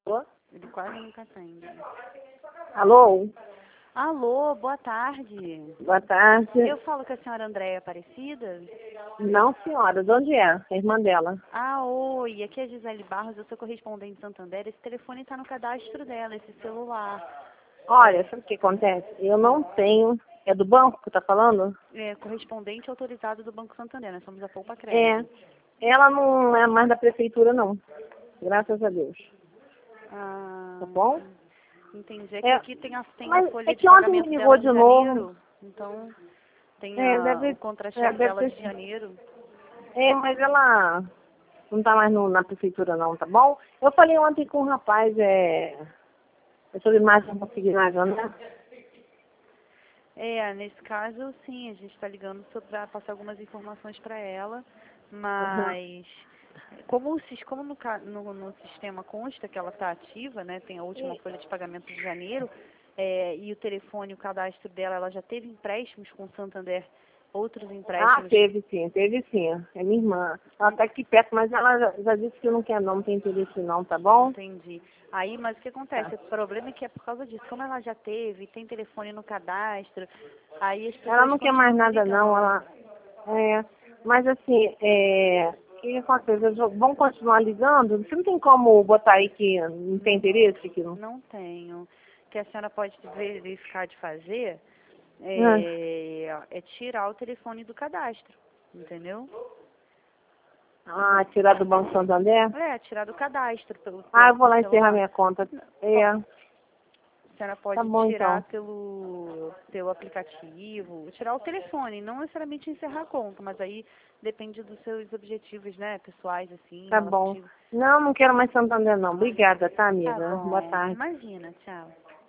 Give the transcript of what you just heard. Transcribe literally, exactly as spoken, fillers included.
Ô? Ele quase nunca atende. Alô? Alô, boa tarde. Boa tarde. Eu falo com a senhora Andréia Aparecida? Não, senhora. De onde é? A irmã dela. Ah, oi. Aqui é a Gisele Barros, eu sou correspondente de Santander. Esse telefone está no cadastro dela, esse celular. Olha, sabe o que acontece? Eu não tenho... É do banco que tá falando? É correspondente autorizado do Banco Santander, nós somos a Poupa É. Crédito. Ela não é mais da prefeitura, não. Graças a Deus. Ah, Tá bom? entendi. É que É, aqui tem a, tem a mas folha é de que ontem me pagamento ligou dela de de novo. janeiro, então tem É, a, deve, o é, contra-cheque deve dela ter... de janeiro. É, mas ela não tá mais no, na prefeitura, não, tá bom? Eu falei ontem com um rapaz, é... É sobre imagem consignável, né? É, nesse caso, sim, a gente está ligando para passar algumas informações para ela, Uhum. mas como, o sis- como no, ca- no, no sistema consta que ela está ativa, né, tem a última folha de pagamento de janeiro, é, e o telefone, o cadastro dela, ela já teve empréstimos com o Santander, outros Ah, empréstimos. teve sim, teve sim. É minha irmã. Ela tá aqui perto, mas ela já, já disse que não quer não, não tem interesse não, tá bom? Entendi. Aí, mas o que Tá. acontece? O problema é que é por causa disso. Como ela já teve, tem telefone no cadastro, aí as Ela pessoas não quer mais continuam nada não, ligando. ela... É, mas assim, é... O que acontece? Eles vão continuar ligando? Você não tem como botar aí que não tem Não, interesse? Que não... não tenho. O que a senhora pode verificar de fazer Ah, é, é tirar o telefone do cadastro, entendeu? ah, tirar do Banco Santander? É, tirar do cadastro pelo, Ah, pelo eu vou lá encerrar celular. minha conta. Bom, É, a senhora tá pode bom tirar então. pelo, pelo aplicativo, tirar o telefone, não necessariamente encerrar a conta, mas aí depende dos seus objetivos, né, pessoais, assim, Tá bom. relativos. Não, não quero mais Santander não. Obrigada, tá, Tá amiga? Boa bom, tarde. imagina, tchau.